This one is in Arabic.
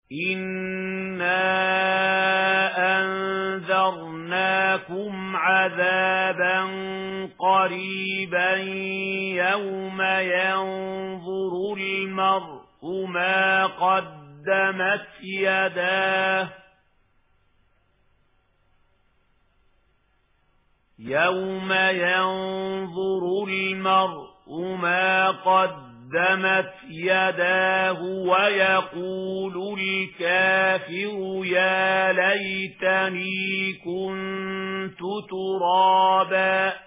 إِنَّا أَنذَرْنَاكُمْ عَذَابًا قَرِيبًا يَوْمَ يَنظُرُ الْمَرْءُ مَا قَدَّمَتْ يَدَاهُ يَوْمَ يَنظُرُ الْمَرْءُ مَا قَدَّمَتْ يَدَاهُ وَيَقُولُ الْكَافِرُ يَا لَيْتَنِي كُنتُ تُرَابًا